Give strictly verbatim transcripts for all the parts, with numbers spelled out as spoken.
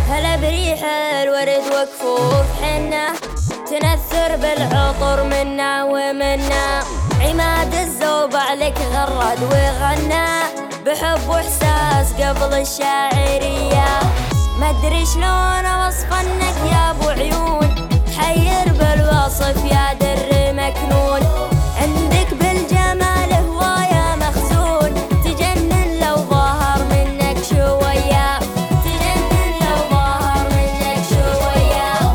هلا بريح الورد وكفوف حنة تنثر بالعطر منا ومنا. عماد الزوبع لك غرد وغنى بحب واحساس قبل الشاعرية. ما ادري شلون اوصفنك يا ابو عيون، تحير بالوصف يا در مكنون. عندك بالجمال هواية مخزون، تجنن لو ظهر منك شوية، تجنن لو ظهر منك شوية.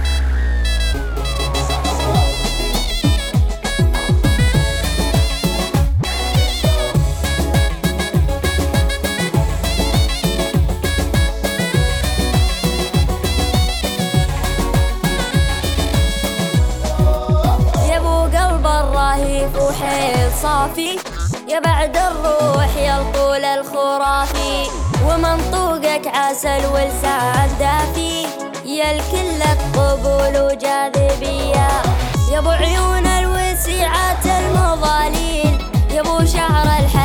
وحيل صافي يا بعد الروح يا القول الخرافي، ومنطوقك عسل ولسان دافي يا الكل قبول وجاذبية. يا ابو عيون الوسيعات المظاليل، يا ابو شعر الحياة